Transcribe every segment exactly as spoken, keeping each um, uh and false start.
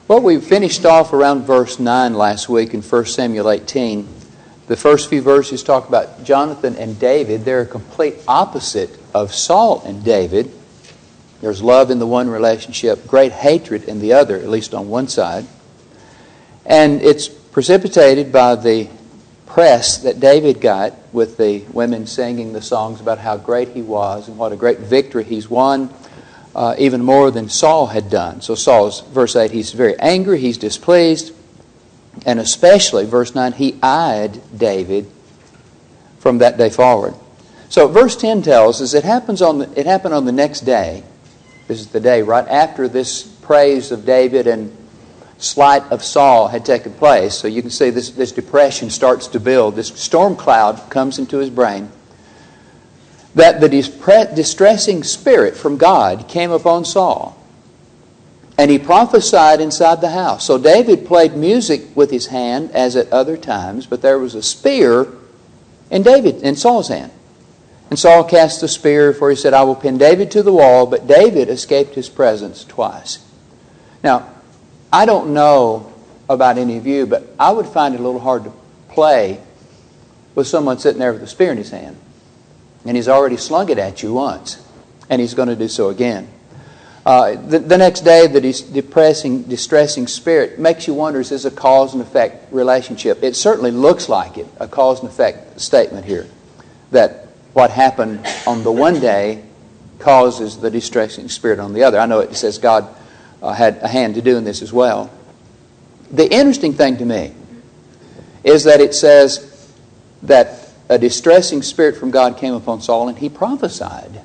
Well, we finished off around verse nine last week in First Samuel eighteen. The first few verses talk about Jonathan and David. They're a complete opposite of Saul and David. There's love in the one relationship, great hatred in the other, at least on one side. And it's precipitated by the press that David got with the women singing the songs about how great he was and what a great victory he's won. Uh, even more than Saul had done. So Saul's, verse eight, he's very angry, he's displeased, and especially, verse nine, he eyed David from that day forward. So verse ten tells us it happens on the, it happened on the next day. This is the day right after this praise of David and slight of Saul had taken place. So you can see this, this depression starts to build. This storm cloud comes into his brain. That the distressing spirit from God came upon Saul. And he prophesied inside the house. So David played music with his hand as at other times, but there was a spear in David, in Saul's hand. And Saul cast the spear, for he said, I will pin David to the wall, but David escaped his presence twice. Now, I don't know about any of you, but I would find it a little hard to play with someone sitting there with a spear in his hand. And he's already slung it at you once. And he's going to do so again. Uh, the, the next day, the dis- depressing, distressing spirit makes you wonder, is this a cause and effect relationship? It certainly looks like it, a cause and effect statement here. That what happened on the one day causes the distressing spirit on the other. I know it says God uh, had a hand to doing this as well. The interesting thing to me is that it says that a distressing spirit from God came upon Saul and he prophesied.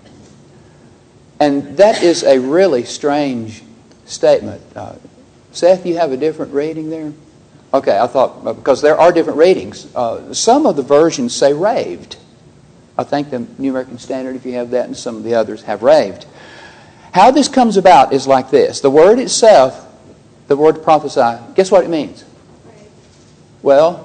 And that is a really strange statement. Uh, Seth, you have a different reading there? Okay, I thought, because there are different readings. Uh, some of the versions say raved. I think the New American Standard, if you have that, and some of the others have raved. How this comes about is like this. The word itself, the word prophesy, guess what it means? Well,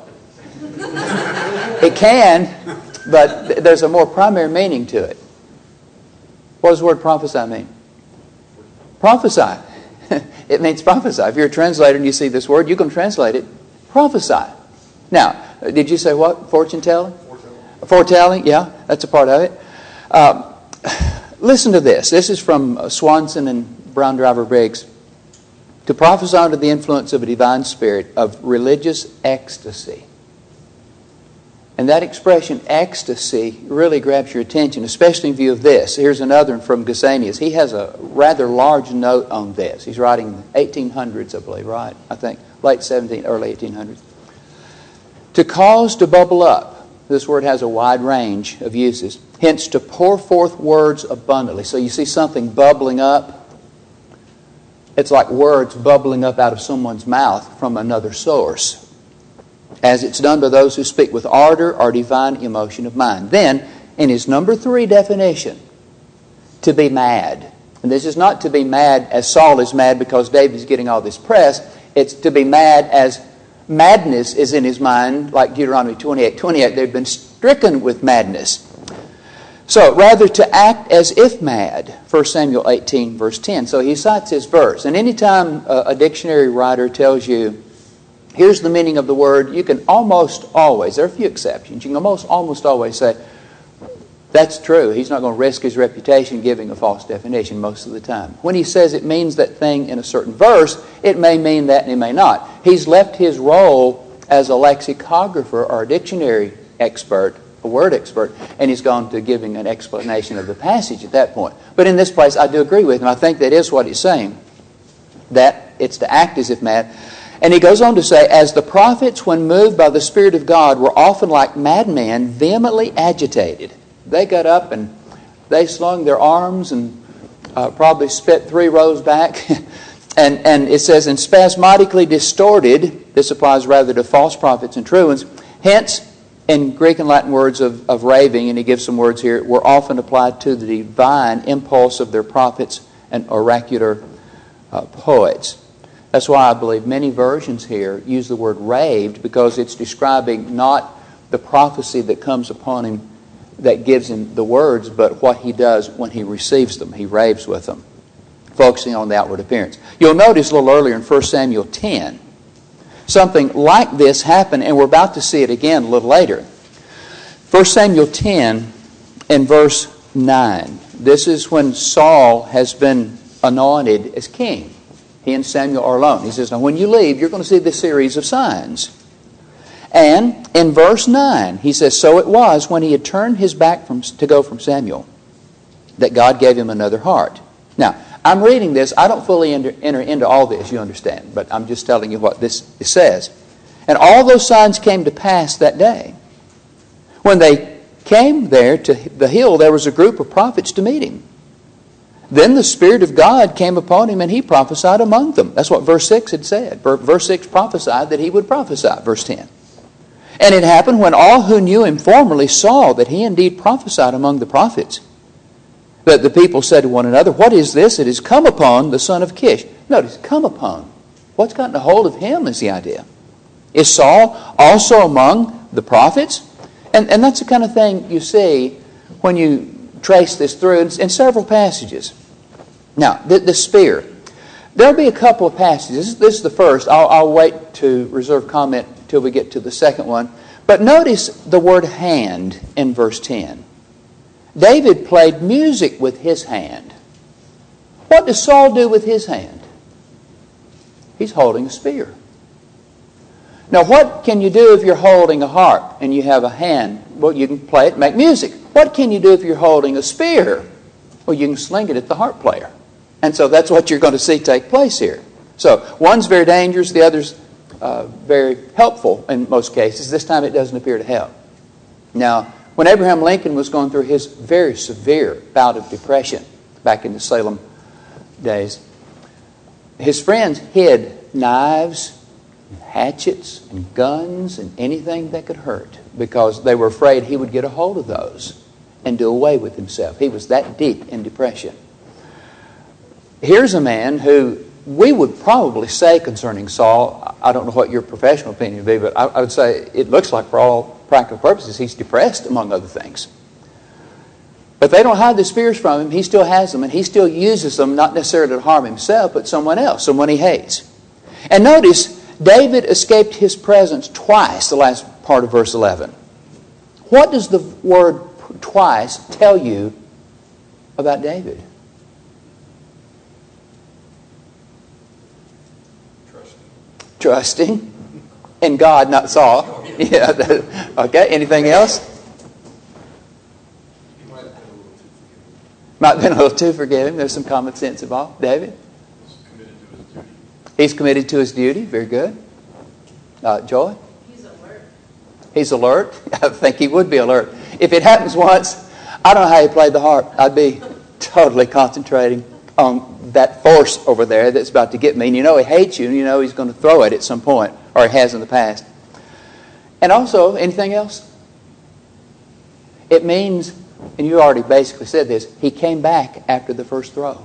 it can, but there's a more primary meaning to it. What does the word prophesy mean? Prophesy. It means prophesy. If you're a translator and you see this word, you can translate it prophesy. Now, did you say what? Fortune telling? Foretelling. Foretelling, yeah, that's a part of it. Uh, listen to this. This is from Swanson and Brown Driver Briggs. To prophesy under the influence of a divine spirit of religious ecstasy. And that expression, ecstasy, really grabs your attention, especially in view of this. Here's another one from Gesenius. He has a rather large note on this. He's writing eighteen hundreds, I believe, right? I think late seventeen, early eighteen hundreds. To cause to bubble up. This word has a wide range of uses. Hence, to pour forth words abundantly. So you see something bubbling up. It's like words bubbling up out of someone's mouth from another source, as it's done by those who speak with ardor or divine emotion of mind. Then, in his number three definition, to be mad. And this is not to be mad as Saul is mad because David is getting all this press. It's to be mad as madness is in his mind, like Deuteronomy twenty-eight twenty-eight. They've been stricken with madness. So, rather to act as if mad, First Samuel eighteen, verse ten. So he cites his verse. And anytime a, a dictionary writer tells you, here's the meaning of the word, you can almost always, there are a few exceptions, you can almost, almost always say, that's true. He's not going to risk his reputation giving a false definition most of the time. When he says it means that thing in a certain verse, it may mean that and it may not. He's left his role as a lexicographer or a dictionary expert, a word expert, and he's gone to giving an explanation of the passage at that point. But in this place, I do agree with him. I think that is what he's saying, that it's to act as if mad. And he goes on to say, as the prophets, when moved by the Spirit of God, were often like madmen, vehemently agitated. They got up and they slung their arms and uh, probably spit three rows back. and, and it says, and spasmodically distorted. This applies rather to false prophets and true ones. Hence, in Greek and Latin words of, of raving, and he gives some words here, were often applied to the divine impulse of their prophets and oracular uh, poets. That's why I believe many versions here use the word raved, because it's describing not the prophecy that comes upon him that gives him the words, but what he does when he receives them. He raves with them. focusing on the outward appearance. You'll notice a little earlier in First Samuel ten, something like this happened, and we're about to see it again a little later. First Samuel ten and verse nine. This is when Saul has been anointed as king. He and Samuel are alone. He says, now when you leave, you're going to see this series of signs. And in verse nine, he says, so it was when he had turned his back from, to go from Samuel that God gave him another heart. Now, I'm reading this. I don't fully enter, enter into all this, you understand. But I'm just telling you what this says. And all those signs came to pass that day. When they came there to the hill, there was a group of prophets to meet him. Then the Spirit of God came upon him, and he prophesied among them. That's what verse six had said. Verse six prophesied that he would prophesy. Verse ten. And it happened when all who knew him formerly saw that he indeed prophesied among the prophets, that the people said to one another, what is this? It has come upon the son of Kish. Notice, come upon. What's gotten a hold of him is the idea. Is Saul also among the prophets? And, and that's the kind of thing you see when you trace this through in, in several passages. Now, the, the spear. There'll be a couple of passages. This, this is the first. I'll, I'll wait to reserve comment till we get to the second one. But notice the word hand in verse ten. David played music with his hand. What does Saul do with his hand? He's holding a spear. Now, what can you do if you're holding a harp and you have a hand? Well, you can play it and make music. What can you do if you're holding a spear? Well, you can sling it at the harp player. And so that's what you're going to see take place here. So one's very dangerous, the other's uh, very helpful in most cases. This time it doesn't appear to help. Now, when Abraham Lincoln was going through his very severe bout of depression back in the Salem days, his friends hid knives, and hatchets, and guns, and anything that could hurt because they were afraid he would get a hold of those and do away with himself. He was that deep in depression. Here's a man who we would probably say concerning Saul, I don't know what your professional opinion would be, but I, I would say it looks like for all practical purposes he's depressed, among other things. But they don't hide the spears from him. He still has them, and he still uses them, not necessarily to harm himself, but someone else, someone he hates. And notice, David escaped his presence twice, the last part of verse eleven. What does the word twice tell you about David? Trusting. Trusting in God, not Saul. Yeah. Okay. Anything else? He might have been a little too forgiving. Might have been a little too forgiving. There's some common sense involved. David? He's committed to his duty. Very good. Uh, Joy? He's alert. He's alert. I think he would be alert. If it happens once, I don't know how he played the harp. I'd be totally concentrating on that force over there that's about to get me. And you know he hates you, and you know he's going to throw it at some point, or he has in the past. And also, anything else? It means, and you already basically said this, he came back after the first throw,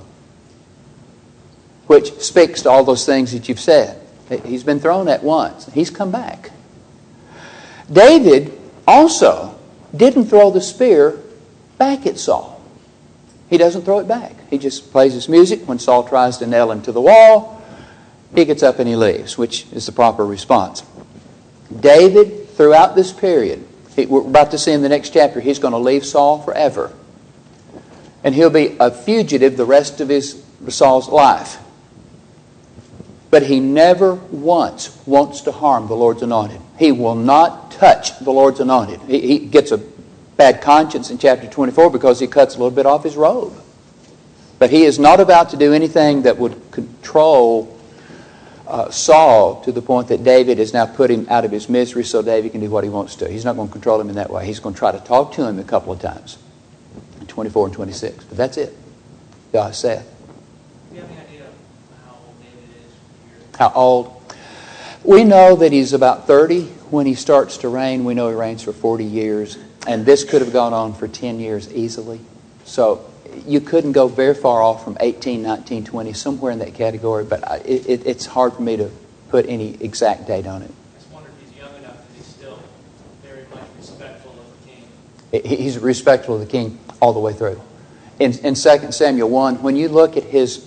which speaks to all those things that you've said. He's been thrown at once. He's come back. David also didn't throw the spear back at Saul. He doesn't throw it back. He just plays his music. When Saul tries to nail him to the wall, he gets up and he leaves, which is the proper response. David, throughout this period, we're about to see in the next chapter, he's going to leave Saul forever. And he'll be a fugitive the rest of his Saul's life. But he never once wants to harm the Lord's anointed. He will not touch the Lord's anointed. He, he gets a bad conscience in chapter twenty-four because he cuts a little bit off his robe. But he is not about to do anything that would control uh, Saul to the point that David has now put him out of his misery so David can do what he wants to. He's not going to control him in that way. He's going to try to talk to him a couple of times in twenty-four and twenty-six. But that's it. God said. Do you have any idea how old David is? How old? We know that he's about thirty when he starts to reign. We know he reigns for forty years. And this could have gone on for ten years easily. So you couldn't go very far off from eighteen, nineteen, twenty, somewhere in that category. But I, it, it's hard for me to put any exact date on it. I just wonder if he's young enough that he's still very much respectful of the king. He's respectful of the king all the way through. In, in Second Samuel one, when you look at his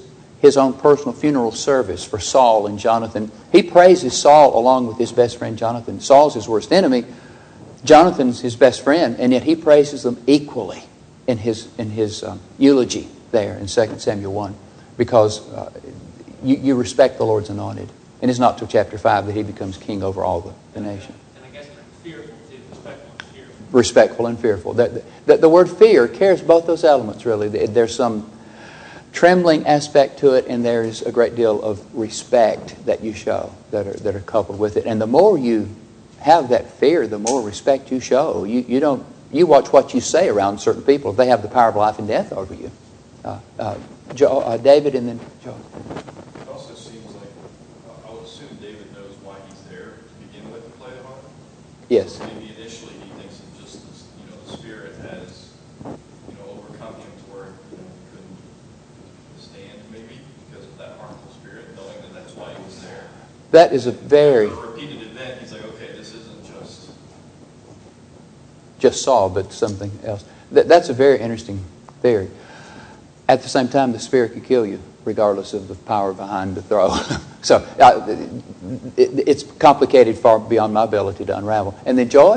his own personal funeral service for Saul and Jonathan. He praises Saul along with his best friend Jonathan. Saul's his worst enemy. Jonathan's his best friend, and yet he praises them equally in his in his um, eulogy there in Second Samuel one, because uh, you, you respect the Lord's anointed. And it's not till chapter five that he becomes king over all the, the nation. And I guess fearful too, respectful and fearful. Respectful and fearful. The, the, the word fear carries both those elements, really. There's some trembling aspect to it, and there's a great deal of respect that you show that are, that are coupled with it. And the more you have that fear, the more respect you show. You, you don't you watch what you say around certain people. They have the power of life and death over you. Uh, uh, Joe, uh, David and then Joe. It also seems like, uh, I would assume David knows why he's there to begin with to play the harp. Yes. Maybe initially he thinks that just, this, you know, the Spirit has, you know, overcome him to where, you know, he couldn't stand maybe because of that harmful spirit, knowing that that's why he was there. That is a very... A repeated event, he's like, okay, this isn't just... just Saul, but something else. That, that's a very interesting theory. At the same time, the Spirit could kill you, regardless of the power behind the throw. so uh, it, it's complicated far beyond my ability to unravel. And then Joy? Um,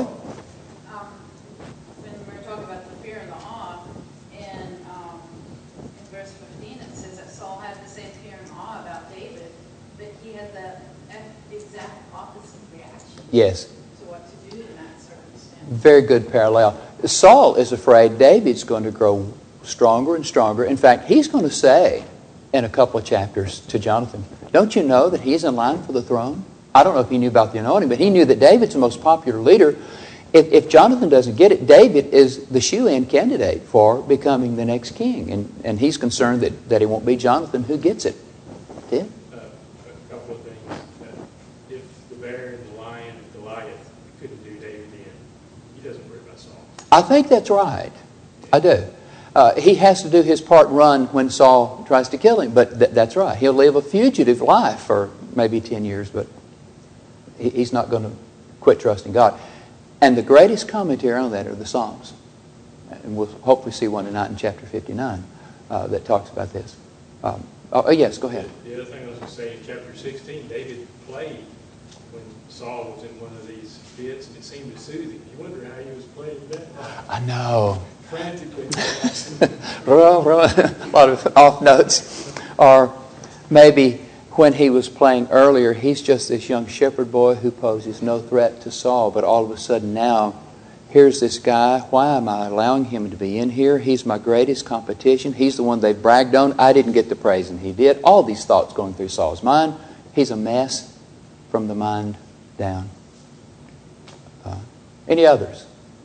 when we're talking about the fear and the awe, and um, in verse fifteen it says that Saul had the same fear and awe about David, but he had the exact opposite reaction. Yes. To what to do in that circumstance. Very good parallel. Saul is afraid David's going to grow stronger and stronger. In fact, he's going to say in a couple of chapters to Jonathan, don't you know that he's in line for the throne? I don't know if he knew about the anointing, but he knew that David's the most popular leader. If, if Jonathan doesn't get it, David is the shoe-in candidate for becoming the next king. And, and he's concerned that, that it won't be Jonathan who gets it. Tim? Uh, a couple of things. Uh, if the bear and the lion and Goliath couldn't do David in, he doesn't worry about Saul. I think that's right. I do. Uh, he has to do his part run when Saul tries to kill him, but th- that's right. He'll live a fugitive life for maybe ten years, but he- he's not going to quit trusting God. And the greatest commentary on that are the Psalms. And we'll hopefully see one tonight in chapter fifty-nine uh, that talks about this. Um, oh, yes, go ahead. The other thing I was going to say, in chapter sixteen, David played when Saul was in one of these fits, and it seemed to soothe him. You wonder how he was playing that. I know. Frantically. A lot of off notes. Or maybe when he was playing earlier, he's just this young shepherd boy who poses no threat to Saul. But all of a sudden now, here's this guy. Why am I allowing him to be in here? He's my greatest competition. He's the one they bragged on. I didn't get the praise and he did. All these thoughts going through Saul's mind. He's a mess from the mind down. Uh, any others?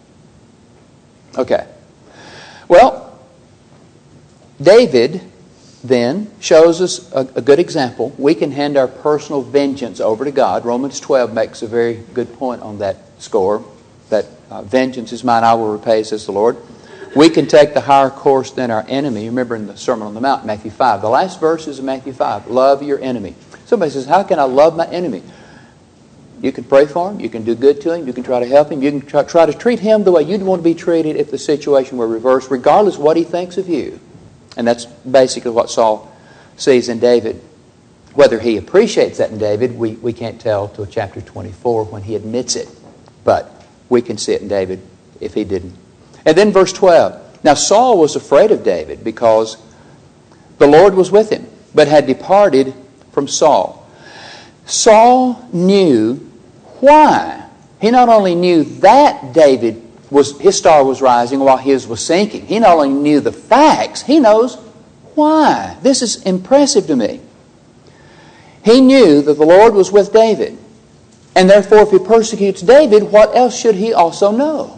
Okay. Well, David then shows us a, a good example. We can hand our personal vengeance over to God. Romans twelve makes a very good point on that score, that uh, vengeance is mine, I will repay, says the Lord. We can take the higher course than our enemy. Remember in the Sermon on the Mount, Matthew five. The last verse is in Matthew five. Love your enemy. Somebody says, how can I love my enemy? You can pray for him. You can do good to him. You can try to help him. You can try, try to treat him the way you'd want to be treated if the situation were reversed, regardless of what he thinks of you. And that's basically what Saul sees in David. Whether he appreciates that in David, we, we can't tell till chapter twenty-four when he admits it. But we can see it in David if he didn't. And then verse twelve. Now Saul was afraid of David because the Lord was with him, but had departed from Saul. Saul knew why. He not only knew that David was, his star was rising while his was sinking. He not only knew the facts, he knows why. This is impressive to me. He knew that the Lord was with David. And therefore, if he persecutes David, what else should he also know?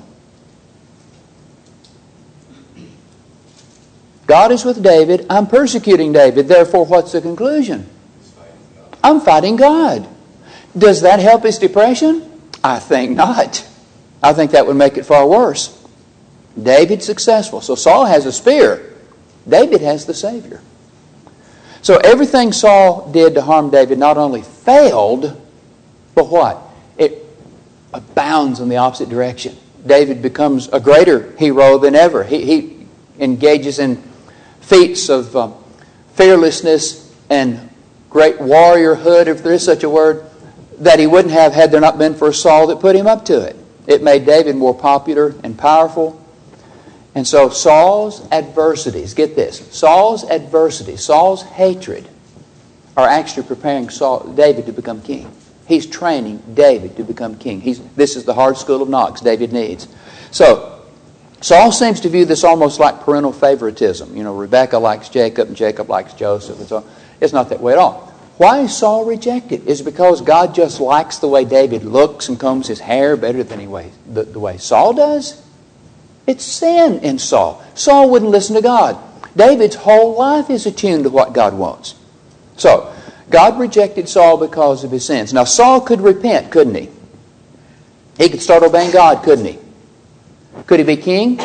God is with David. I'm persecuting David. Therefore, what's the conclusion? I'm fighting God. Does that help his depression? I think not. I think that would make it far worse. David's successful. So Saul has a spear. David has the Savior. So everything Saul did to harm David not only failed, but what? It abounds in the opposite direction. David becomes a greater hero than ever. He, he engages in feats of um, fearlessness and great warriorhood, if there is such a word, that he wouldn't have had there not been for Saul that put him up to it. It made David more popular and powerful. And so Saul's adversities, get this, Saul's adversities, Saul's hatred are actually preparing Saul, David to become king. He's training David to become king. He's, this is the hard school of knocks David needs. So, Saul seems to view this almost like parental favoritism. You know, Rebekah likes Jacob and Jacob likes Joseph. And so it's not that way at all. Why is Saul rejected? Is it because God just likes the way David looks and combs his hair better than he way, the, the way Saul does? It's sin in Saul. Saul wouldn't listen to God. David's whole life is attuned to what God wants. So, God rejected Saul because of his sins. Now, Saul could repent, couldn't he? He could start obeying God, couldn't he? Could he be king?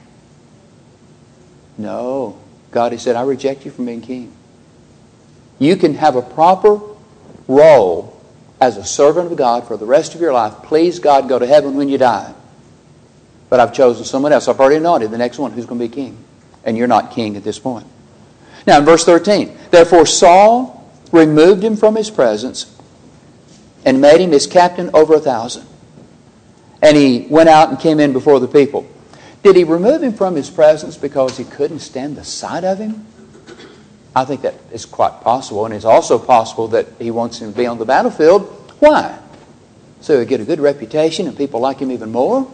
No. God has said, I reject you from being king. You can have a proper role as a servant of God for the rest of your life. Please, God, go to heaven when you die. But I've chosen someone else. I've already anointed the next one who's going to be king. And you're not king at this point. Now, in verse thirteen, therefore Saul removed him from his presence and made him his captain over a thousand. And he went out and came in before the people. Did he remove him from his presence because he couldn't stand the sight of him? I think that is quite possible. And it's also possible that he wants him to be on the battlefield. Why? So he'll get a good reputation and people like him even more?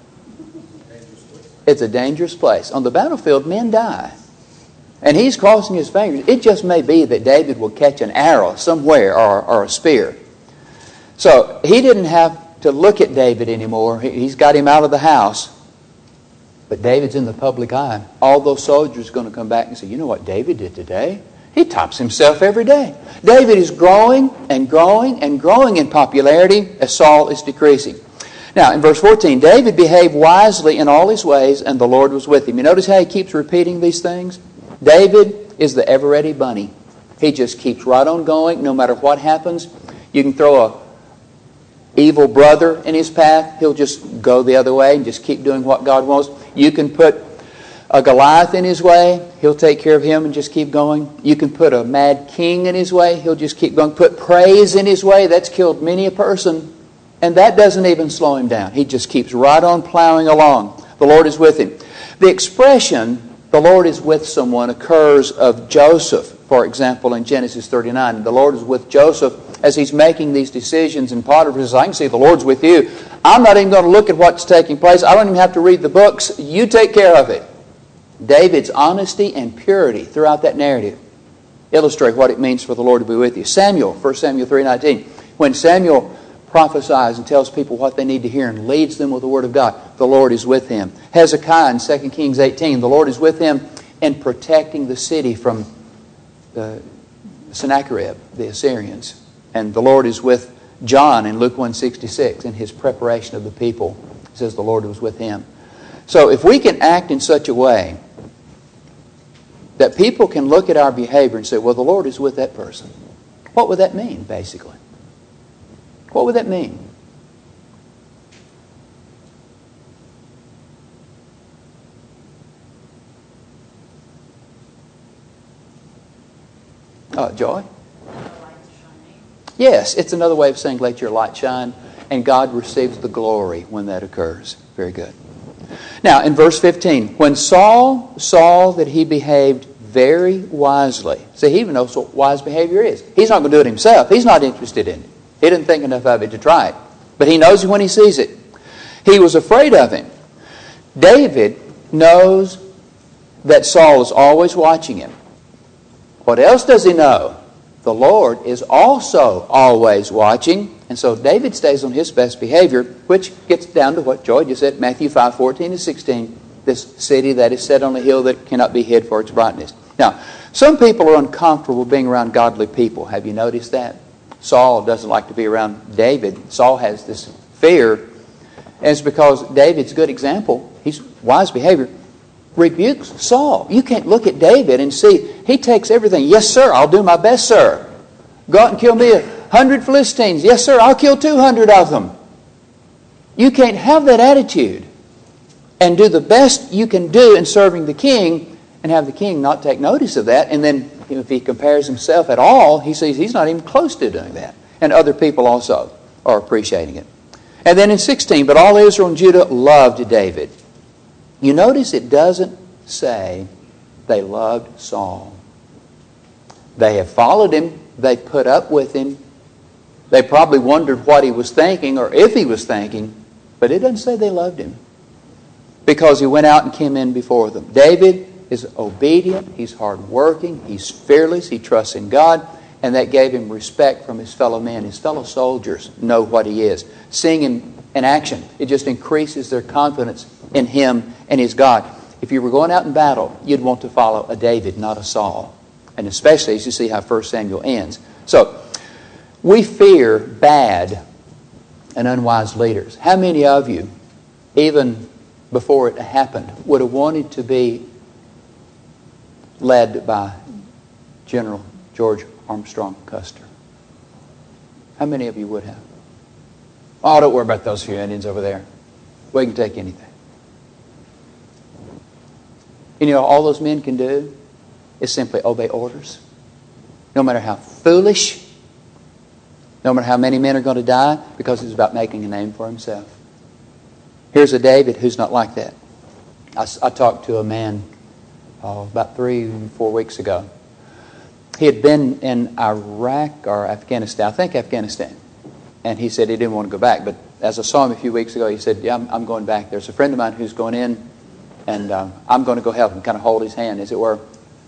It's a dangerous place. On the battlefield, men die. And he's crossing his fingers. It just may be that David will catch an arrow somewhere or, or a spear. So he didn't have to look at David anymore. He's got him out of the house. But David's in the public eye. All those soldiers are going to come back and say, you know what David did today? He tops himself every day. David is growing and growing and growing in popularity as Saul is decreasing. Now, in verse fourteen, David behaved wisely in all his ways, and the Lord was with him. You notice how he keeps repeating these things? David is the ever-ready bunny. He just keeps right on going no matter what happens. You can throw a evil brother in his path. He'll just go the other way and just keep doing what God wants. You can put a Goliath in his way. He'll take care of him and just keep going. You can put a mad king in his way. He'll just keep going. Put praise in his way. That's killed many a person. And that doesn't even slow him down. He just keeps right on plowing along. The Lord is with him. The expression, the Lord is with someone, occurs of Joseph, for example, in Genesis thirty-nine. The Lord is with Joseph as he's making these decisions, and Potiphar says, I can see the Lord's with you. I'm not even going to look at what's taking place. I don't even have to read the books. You take care of it. David's honesty and purity throughout that narrative illustrate what it means for the Lord to be with you. Samuel, First Samuel three nineteen, when Samuel prophesies and tells people what they need to hear and leads them with the Word of God, the Lord is with him. Hezekiah in Second Kings eighteen, the Lord is with him in protecting the city from the Sennacherib, the Assyrians. And the Lord is with John in Luke one sixty-six in his preparation of the people. It says the Lord was with him. So if we can act in such a way that people can look at our behavior and say, well, the Lord is with that person. What would that mean, basically? What would that mean? Uh, Joy? Yes, it's another way of saying let your light shine, and God receives the glory when that occurs. Very good. Now, in verse fifteen, when Saul saw that he behaved very wisely, see, he even knows what wise behavior is. He's not going to do it himself. He's not interested in it. He didn't think enough of it to try it. But he knows it when he sees it. He was afraid of him. David knows that Saul is always watching him. What else does he know? The Lord is also always watching. And so David stays on his best behavior, which gets down to what Joy just said, Matthew five fourteen and sixteen, this city that is set on a hill that cannot be hid for its brightness. Now, some people are uncomfortable being around godly people. Have you noticed that? Saul doesn't like to be around David. Saul has this fear. And it's because David's a good example. He's wise behavior. Rebukes Saul. You can't look at David and see he takes everything. Yes, sir, I'll do my best, sir. Go out and kill me a hundred Philistines. Yes, sir, I'll kill two hundred of them. You can't have that attitude and do the best you can do in serving the king and have the king not take notice of that and then if he compares himself at all, he sees he's not even close to doing that. And other people also are appreciating it. And then in sixteen, but all Israel and Judah loved David. You notice it doesn't say they loved Saul. They have followed him. They put up with him. They probably wondered what he was thinking or if he was thinking. But it doesn't say they loved him, because he went out and came in before them. David is obedient. He's hardworking. He's fearless. He trusts in God. And that gave him respect from his fellow men. His fellow soldiers know what he is. Seeing him in action, it just increases their confidence in him and his God. If you were going out in battle, you'd want to follow a David, not a Saul. And especially as you see how First Samuel ends. So, we fear bad and unwise leaders. How many of you, even before it happened, would have wanted to be led by General George Armstrong Custer? How many of you would have? Oh, don't worry about those few Indians over there. We can take anything. You know, all those men can do is simply obey orders. No matter how foolish, no matter how many men are going to die, because it's about making a name for himself. Here's a David who's not like that. I, I talked to a man oh, about three, four weeks ago. He had been in Iraq or Afghanistan, I think Afghanistan. And he said he didn't want to go back. But as I saw him a few weeks ago, he said, yeah, I'm, I'm going back. There's a friend of mine who's going in, and uh, I'm going to go help him, kind of hold his hand, as it were.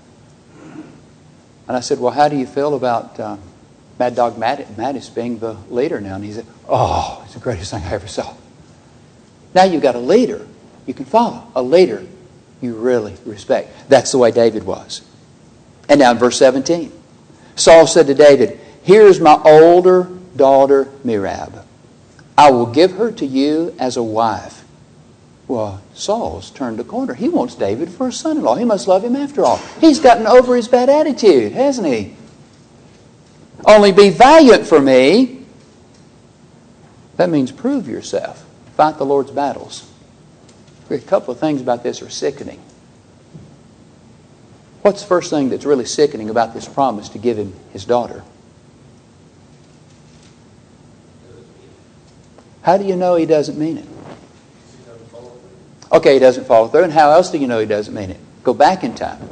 And I said, well, how do you feel about uh, Mad Dog Mattis being the leader now? And he said, oh, it's the greatest thing I ever saw. Now you've got a leader you can follow, a leader you really respect. That's the way David was. And now in verse seventeen, Saul said to David, here's my older daughter Merab. I will give her to you as a wife. Well, Saul's turned a corner. He wants David for a son-in-law. He must love him after all. He's gotten over his bad attitude, hasn't he? Only be valiant for me. That means prove yourself. Fight the Lord's battles. A couple of things about this are sickening. What's the first thing that's really sickening about this promise to give him his daughter? How do you know he doesn't mean it? Okay, he doesn't follow through. And how else do you know he doesn't mean it? Go back in time.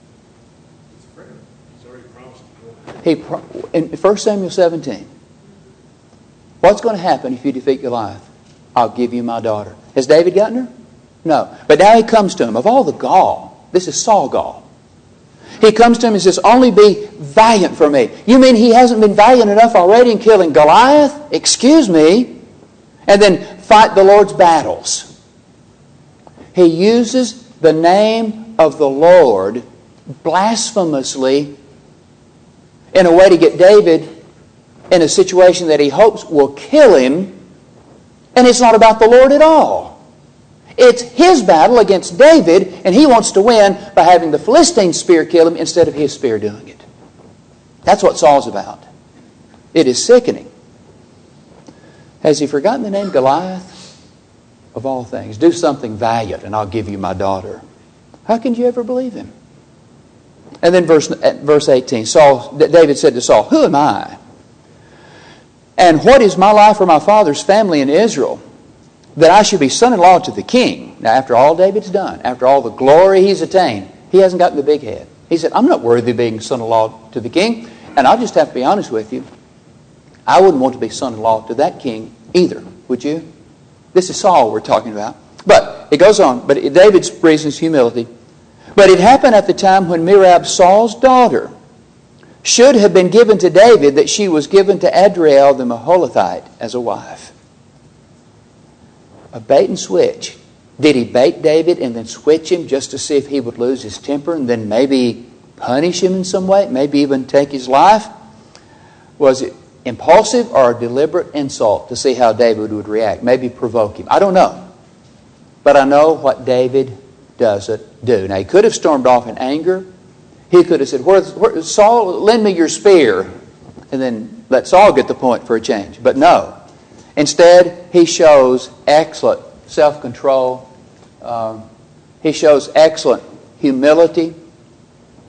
He's already promised. He pro- in First Samuel seventeen, what's going to happen if you defeat Goliath? I'll give you my daughter. Has David gotten her? No. But now he comes to him. Of all the gall, this is Saul gall. He comes to him and says, only be valiant for me. You mean he hasn't been valiant enough already in killing Goliath? Excuse me. And then fight the Lord's battles. He uses the name of the Lord blasphemously in a way to get David in a situation that he hopes will kill him. And it's not about the Lord at all. It's his battle against David, and he wants to win by having the Philistine spear kill him instead of his spear doing it. That's what Saul's about. It is sickening. Has he forgotten the name Goliath? Of all things, do something valiant and I'll give you my daughter. How can you ever believe him? And then verse, verse eighteen, Saul, David said to Saul, who am I? And what is my life or my father's family in Israel, that I should be son-in-law to the king? Now, after all David's done, after all the glory he's attained, he hasn't gotten the big head. He said, I'm not worthy of being son-in-law to the king. And I'll just have to be honest with you. I wouldn't want to be son-in-law to that king either, would you? This is Saul we're talking about. But it goes on. But David's reason is humility. But it happened at the time when Merab, Saul's daughter, should have been given to David, that she was given to Adriel the Maholathite as a wife. A bait and switch. Did he bait David and then switch him just to see if he would lose his temper and then maybe punish him in some way, maybe even take his life? Was it impulsive or a deliberate insult to see how David would react? Maybe provoke him. I don't know. But I know what David doesn't do. Now, he could have stormed off in anger. He could have said, where's, where, Saul, lend me your spear. And then let Saul get the point for a change. But no. Instead, he shows excellent self-control. Um, he shows excellent humility.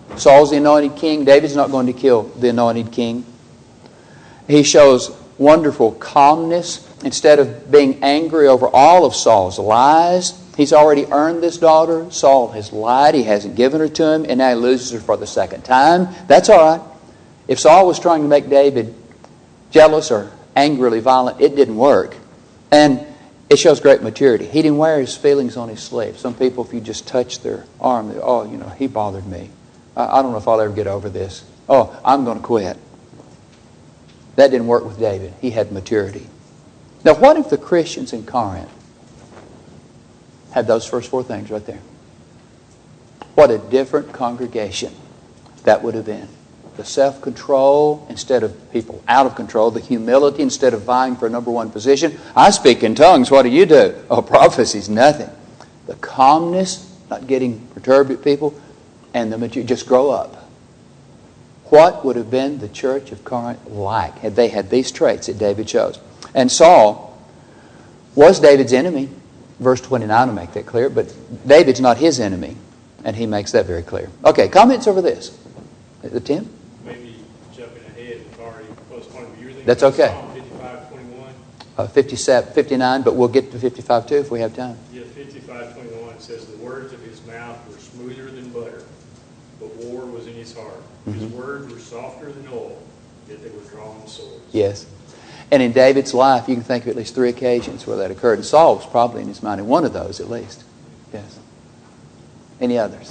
Saul's the anointed king. David's not going to kill the anointed king. He shows wonderful calmness. Instead of being angry over all of Saul's lies, he's already earned this daughter. Saul has lied. He hasn't given her to him, and now he loses her for the second time. That's all right. If Saul was trying to make David jealous or angrily violent, it didn't work. And it shows great maturity. He didn't wear his feelings on his sleeve. Some people, if you just touch their arm, they, oh, you know, he bothered me. I, I don't know if I'll ever get over this. Oh, I'm going to quit. That didn't work with David. He had maturity. Now, what if the Christians in Corinth had those first four things right there? What a different congregation that would have been. The self-control instead of people out of control. The humility instead of vying for number one position. I speak in tongues. What do you do? Oh, prophecy's nothing. The calmness, not getting perturbed at people, and the maturity. Just grow up. What would have been the church of Corinth like had they had these traits that David chose? And Saul was David's enemy. Verse twenty-nine will make that clear. But David's not his enemy. And he makes that very clear. Okay, comments over this? The ten? Maybe jumping ahead, we've already postponed. You're thinking That's about okay. Psalm fifty-five twenty-one? Uh, fifty-seven, fifty-nine, but we'll get to fifty-five too if we have time. Yeah, fifty-five twenty-one says, the words of his mouth were smoother than butter, but war was in his heart. His Mm-hmm. words were softer than oil, yet they were drawn swords. Yes. And in David's life, you can think of at least three occasions where that occurred. And Saul was probably in his mind in one of those at least. Yes. Any others?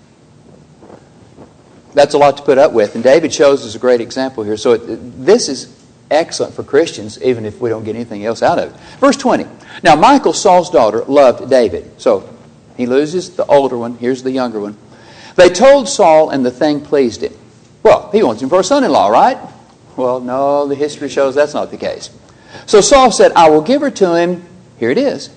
That's a lot to put up with. And David shows us a great example here. So it, this is excellent for Christians, even if we don't get anything else out of it. Verse twenty. Now Michal, Saul's daughter, loved David. So he loses the older one. Here's the younger one. They told Saul, and the thing pleased him. Well, he wants him for a son-in-law, right? Well, no, the history shows that's not the case. So Saul said, I will give her to him, here it is,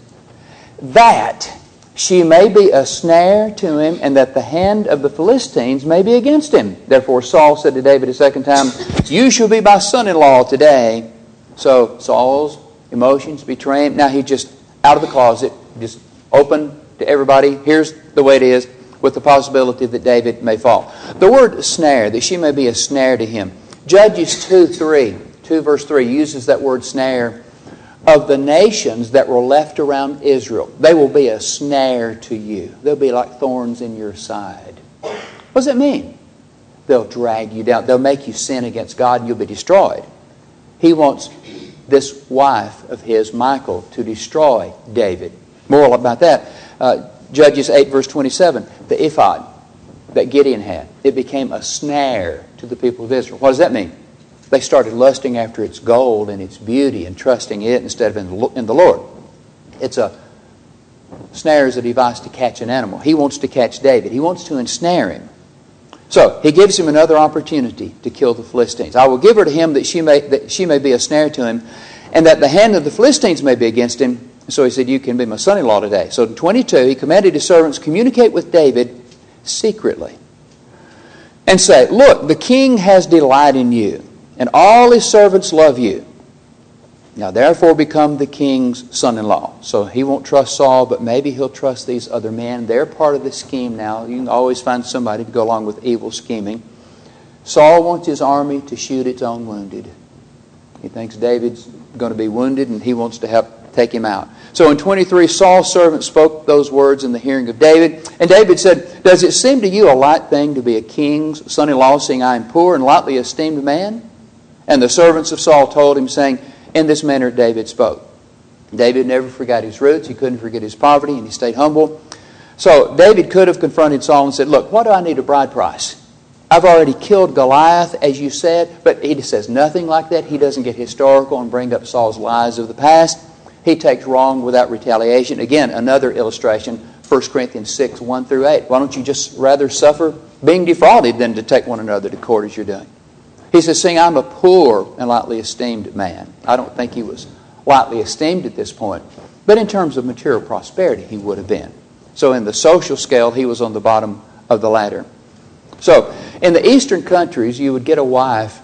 that she may be a snare to him, and that the hand of the Philistines may be against him. Therefore Saul said to David a second time, you shall be my son-in-law today. So Saul's emotions betray him. Now he's just out of the closet, just open to everybody. Here's the way it is, with the possibility that David may fall. The word snare, that she may be a snare to him. Judges two three, two verse three uses that word snare. Of the nations that were left around Israel, they will be a snare to you. They'll be like thorns in your side. What does that mean? They'll drag you down. They'll make you sin against God and you'll be destroyed. He wants this wife of his, Michal, to destroy David. More about that. Uh, Judges eight verse twenty-seven, the ephod that Gideon had, it became a snare to the people of Israel. What does that mean? They started lusting after its gold and its beauty and trusting it instead of in the Lord. It's a snare is a device to catch an animal. He wants to catch David. He wants to ensnare him. So he gives him another opportunity to kill the Philistines. I will give her to him that she may that she may be a snare to him, and that the hand of the Philistines may be against him. So he said, you can be my son-in-law today. So in twenty-two, he commanded his servants, communicate with David secretly. And say, look, the king has delight in you, and all his servants love you. Now therefore become the king's son-in-law. So he won't trust Saul, but maybe he'll trust these other men. They're part of the scheme now. You can always find somebody to go along with evil scheming. Saul wants his army to shoot its own wounded. He thinks David's going to be wounded, and he wants to help take him out. So in twenty-three, Saul's servant spoke those words in the hearing of David. And David said, does it seem to you a light thing to be a king's son-in-law, seeing I am poor and lightly esteemed man? And the servants of Saul told him, saying, in this manner David spoke. David never forgot his roots. He couldn't forget his poverty, and he stayed humble. So David could have confronted Saul and said, look, what do I need a bride price? I've already killed Goliath, as you said. But he says nothing like that. He doesn't get historical and bring up Saul's lies of the past. He takes wrong without retaliation. Again, another illustration, First Corinthians six, one through eight. Why don't you just rather suffer being defrauded than to take one another to court as you're doing? He says, seeing I'm a poor and lightly esteemed man. I don't think he was lightly esteemed at this point. But in terms of material prosperity, he would have been. So in the social scale, he was on the bottom of the ladder. So in the eastern countries, you would get a wife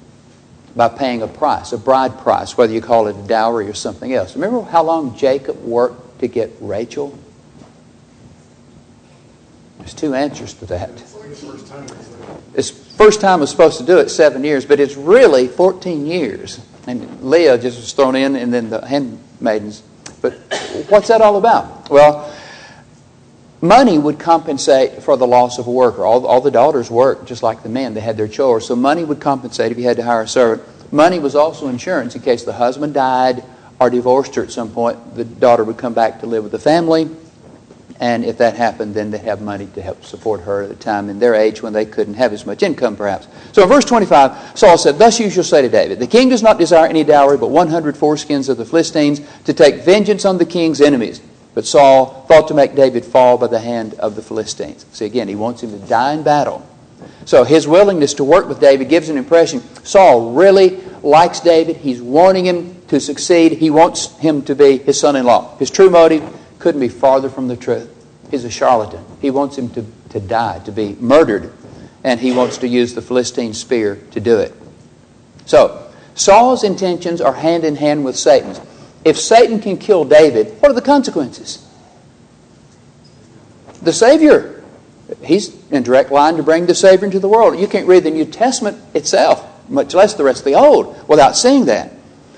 by paying a price, a bride price, whether you call it a dowry or something else. Remember how long Jacob worked to get Rachel? There's two answers to that. The first time it was like, It's first time was supposed to do it seven years, but it's really fourteen years. And Leah just was thrown in, and then the handmaidens. But what's that all about? Well, money would compensate for the loss of a worker. All, all the daughters worked just like the men. They had their chores. So money would compensate if you had to hire a servant. Money was also insurance in case the husband died or divorced her at some point. The daughter would come back to live with the family. And if that happened, then they'd have money to help support her at a time in their age when they couldn't have as much income, perhaps. So in verse twenty-five, Saul said, "Thus you shall say to David, the king does not desire any dowry, but one hundred foreskins of the Philistines to take vengeance on the king's enemies." But Saul thought to make David fall by the hand of the Philistines. See, again, he wants him to die in battle. So his willingness to work with David gives an impression Saul really likes David. He's wanting him to succeed. He wants him to be his son-in-law. His true motive couldn't be farther from the truth. He's a charlatan. He wants him to, to die, to be murdered. And he wants to use the Philistine spear to do it. So, Saul's intentions are hand in hand with Satan's. If Satan can kill David, what are the consequences? The Savior. He's in direct line to bring the Savior into the world. You can't read the New Testament itself, much less the rest of the Old, without seeing that.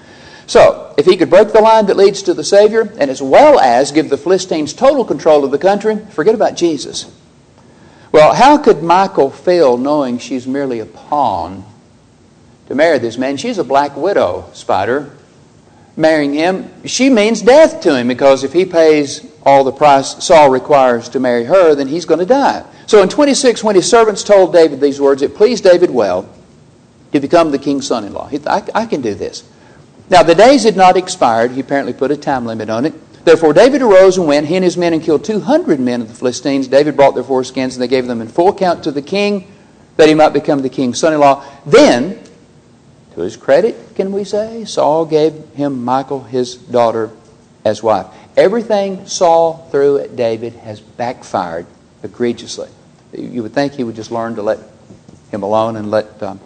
So, if he could break the line that leads to the Savior, and as well as give the Philistines total control of the country, forget about Jesus. Well, how could Michal feel knowing she's merely a pawn to marry this man? She's a black widow, Spider. Marrying him, she means death to him, because if he pays all the price Saul requires to marry her, then he's going to die. So in twenty-six, when his servants told David these words, it pleased David well to become the king's son-in-law. He thought, I, I can do this. Now, the days had not expired. He apparently put a time limit on it. Therefore, David arose and went, he and his men, and killed two hundred men of the Philistines. David brought their foreskins, and they gave them in full count to the king, that he might become the king's son-in-law. Then, to his credit, can we say, Saul gave him Michal, his daughter, as wife. Everything Saul threw at David has backfired egregiously. You would think he would just learn to let him alone and let um,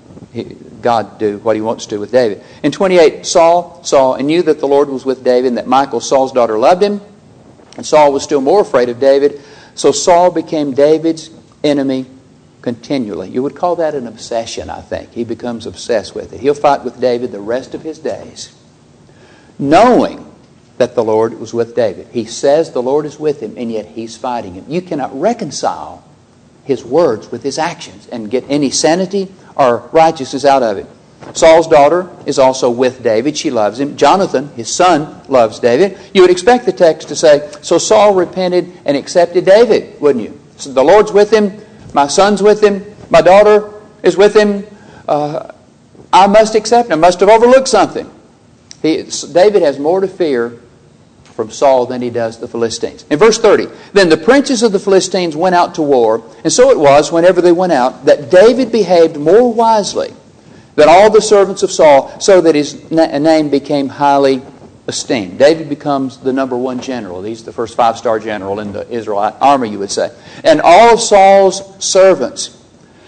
God do what he wants to do with David. In twenty-eight, Saul saw and knew that the Lord was with David, and that Michal, Saul's daughter, loved him. And Saul was still more afraid of David. So Saul became David's enemy continually. You would call that an obsession, I think. He becomes obsessed with it. He'll fight with David the rest of his days, knowing that the Lord was with David. He says the Lord is with him, and yet he's fighting him. You cannot reconcile his words with his actions and get any sanity or righteousness out of it. Saul's daughter is also with David. She loves him. Jonathan, his son, loves David. You would expect the text to say, so Saul repented and accepted David, wouldn't you? So the Lord's with him. My son's with him. My daughter is with him. Uh, I must accept him. I must have overlooked something. He, David has more to fear from Saul than he does the Philistines. In verse thirty, then the princes of the Philistines went out to war, and so it was, whenever they went out, that David behaved more wisely than all the servants of Saul, so that his na- name became highly esteemed. David becomes the number one general. He's the first five-star general in the Israelite army, you would say. And all of Saul's servants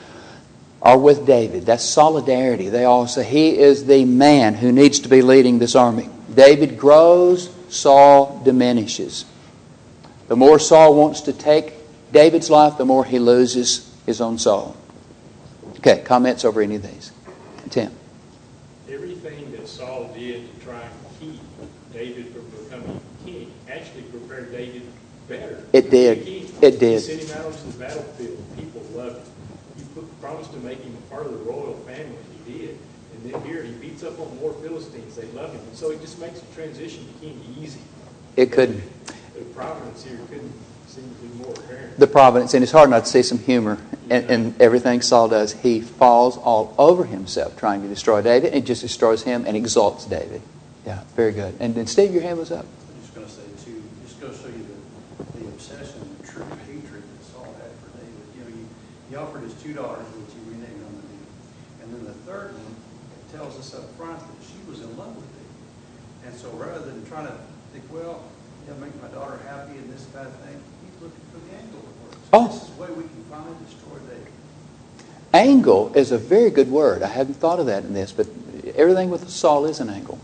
are with David. That's solidarity. They all say he is the man who needs to be leading this army. David grows, Saul diminishes. The more Saul wants to take David's life, the more he loses his own soul. Okay, comments over any of these? Tim. Everything that Saul did to try and keep David from becoming king actually prepared David better. It did. It did. He sent him out onto the battlefield. People loved him. He put, promised to make him a part of the royal family. He did. And then here he beats up on more Philistines. They love him. And so it just makes the transition to king easy. It couldn't. The providence here couldn't seem to be more apparent. The providence, and it's hard not to see some humor in, in everything Saul does. He falls all over himself trying to destroy David. It just destroys him and exalts David. Yeah, very good. And then Steve, your hand was up. I'm just going to say too, just go show you the, the obsession, the true hatred that Saul had for David. You know, he, he offered his two daughters, which he renamed unto David. And then the third one tells us up front that she was in love with David. And so rather than trying to think, well, yeah, make my daughter happy and this bad thing, he's looking for the angle that works. Oh. This is the way we can finally destroy David. Angle is a very good word. I hadn't thought of that in this, but everything with Saul is an angle.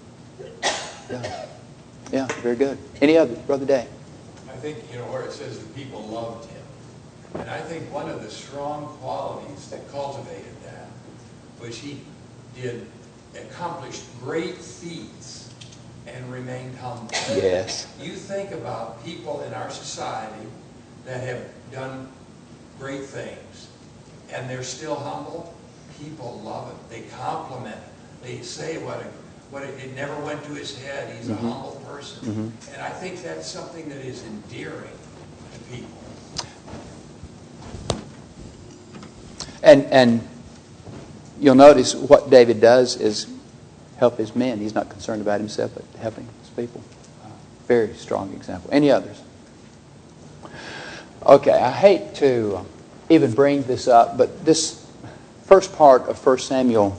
Yeah, yeah, very good. Any other, Brother Day? I think, you know, where it says the people loved him, And I think one of the strong qualities that cultivated that was he did accomplish great feats and remained humble. Yes. You think about people in our society that have done great things and they're still humble. People love it. They compliment it. They say what a, what a, it never went to his head. He's mm-hmm. a humble person. Mm-hmm. And I think that's something that is endearing to people. And and you'll notice what David does is help his men. He's not concerned about himself, but helping his people. Uh, very strong example. Any others? Okay, I hate to even bring this up, but this first part of First Samuel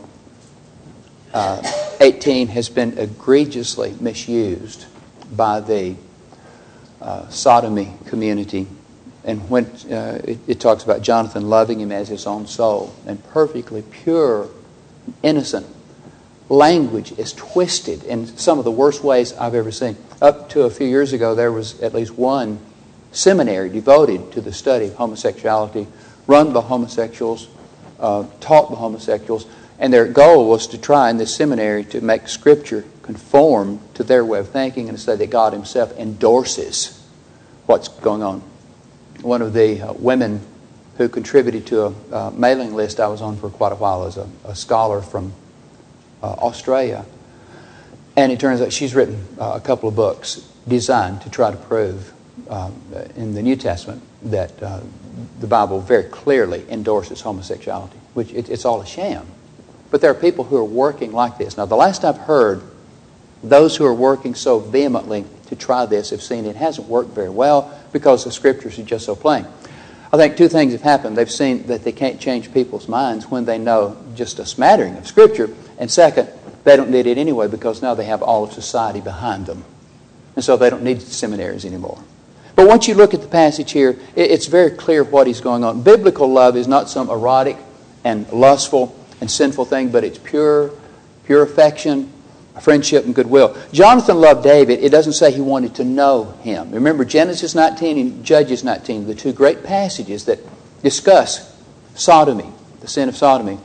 uh, eighteen has been egregiously misused by the uh, sodomy community. And when uh, it, it talks about Jonathan loving him as his own soul, and perfectly pure, innocent language is twisted in some of the worst ways I've ever seen. Up to a few years ago, there was at least one seminary devoted to the study of homosexuality, run by homosexuals, uh, taught by homosexuals, and their goal was to try in this seminary to make Scripture conform to their way of thinking and to say that God Himself endorses what's going on. One of the uh, women who contributed to a uh, mailing list I was on for quite a while is a, a scholar from uh, Australia. And it turns out she's written uh, a couple of books designed to try to prove um, in the New Testament that uh, the Bible very clearly endorses homosexuality, which it, it's all a sham. But there are people who are working like this. Now, the last I've heard, those who are working so vehemently to try this have seen it hasn't worked very well because the Scriptures are just so plain. I think two things have happened. They've seen that they can't change people's minds when they know just a smattering of Scripture. And second, they don't need it anyway because now they have all of society behind them. And so they don't need seminaries anymore. But once you look at the passage here, it's very clear what is going on. Biblical love is not some erotic and lustful and sinful thing, but it's pure, pure affection, friendship, and goodwill. Jonathan loved David. It doesn't say he wanted to know him. Remember Genesis nineteen and Judges nineteen, the two great passages that discuss sodomy, the sin of sodomy.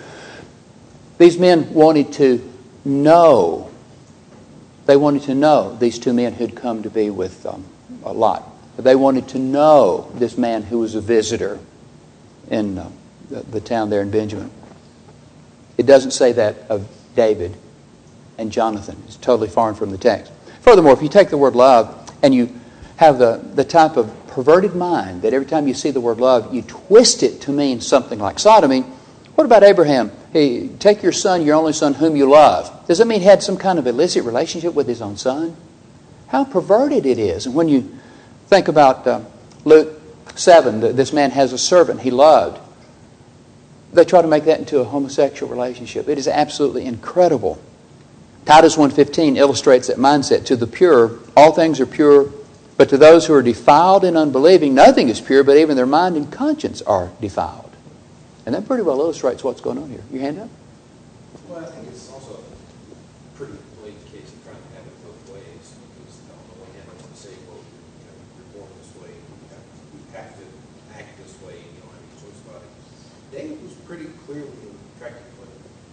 These men wanted to know. They wanted to know these two men who'd come to be with um, Lot. They wanted to know this man who was a visitor in uh, the, the town there in Benjamin. It doesn't say that of David and Jonathan. It's totally foreign from the text. Furthermore, if you take the word love and you have the, the type of perverted mind that every time you see the word love, you twist it to mean something like sodomy, what about Abraham? Hey, take your son, your only son, whom you love. Does that mean he had some kind of illicit relationship with his own son? How perverted it is. And when you think about uh, Luke seven, this man has a servant he loved. They try to make that into a homosexual relationship. It is absolutely incredible. Titus one fifteen illustrates that mindset. To the pure, all things are pure, but to those who are defiled and unbelieving, nothing is pure, but even their mind and conscience are defiled. And that pretty well illustrates what's going on here. Your hand up? Well, I think it's also a pretty blatant case of trying to have it both ways. Because on the one hand, I want to say, well, you know, you're born this way, you have, you have to act this way, and you don't have any choice about it. David was pretty clearly attracted to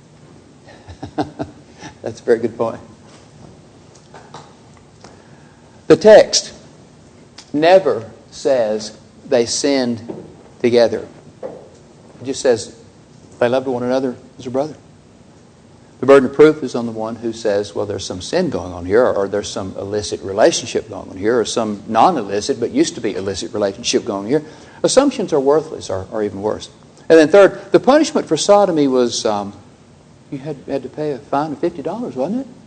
women. That's a very good point. The text never says they sinned together. It just says they loved one another as a brother. The burden of proof is on the one who says, well, there's some sin going on here, or there's some illicit relationship going on here, or some non-illicit but used to be illicit relationship going on here. Assumptions are worthless, or, or even worse. And then third, the punishment for sodomy was um, you had, had to pay a fine of fifty dollars, wasn't it?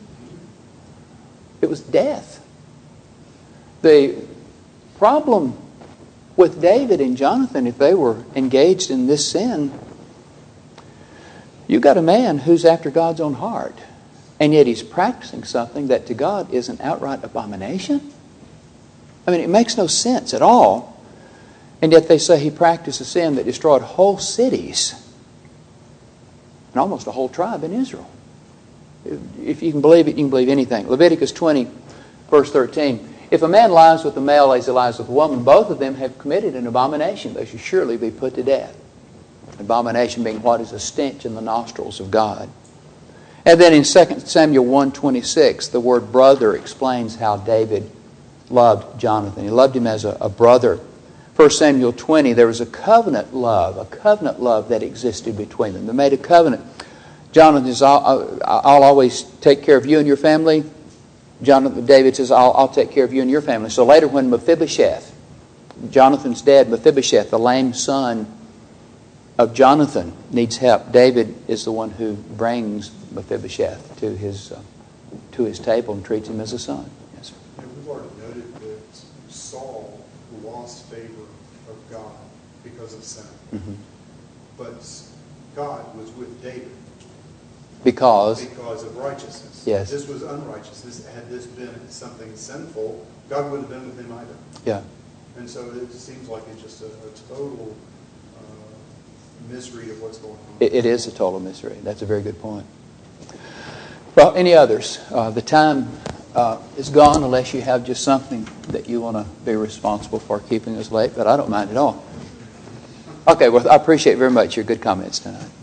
It was death. The problem with David and Jonathan, if they were engaged in this sin, you've got a man who's after God's own heart, and yet he's practicing something that to God is an outright abomination. I mean, it makes no sense at all. And yet they say he practiced a sin that destroyed whole cities and almost a whole tribe in Israel. If you can believe it, you can believe anything. Leviticus twenty, verse thirteen. If a man lies with a male as he lies with a woman, both of them have committed an abomination. They should surely be put to death. Abomination being what is a stench in the nostrils of God. And then in Second Samuel one twenty-six, the word brother explains how David loved Jonathan. He loved him as a, a brother. First Samuel twenty, there was a covenant love, a covenant love that existed between them. They made a covenant. Jonathan says, I'll, I'll always take care of you and your family. Jonathan, David says, I'll, I'll take care of you and your family. So later when Mephibosheth, Jonathan's dad, Mephibosheth, the lame son of Jonathan, needs help, David is the one who brings Mephibosheth to his uh, to his table and treats him as a son. Yes, sir. And we've already noted that Saul lost favor of God because of sin. Mm-hmm. But God was with David. Because? Because of righteousness. Yes. This was unrighteousness. Had this been something sinful, God wouldn't have been with him either. Yeah. And so it seems like it's just a, a total uh, mystery of what's going on. It, it is a total mystery. That's a very good point. Well, any others? Uh, the time uh, is gone unless you have just something that you want to be responsible for keeping us late, but I don't mind at all. Okay, well, I appreciate very much your good comments tonight.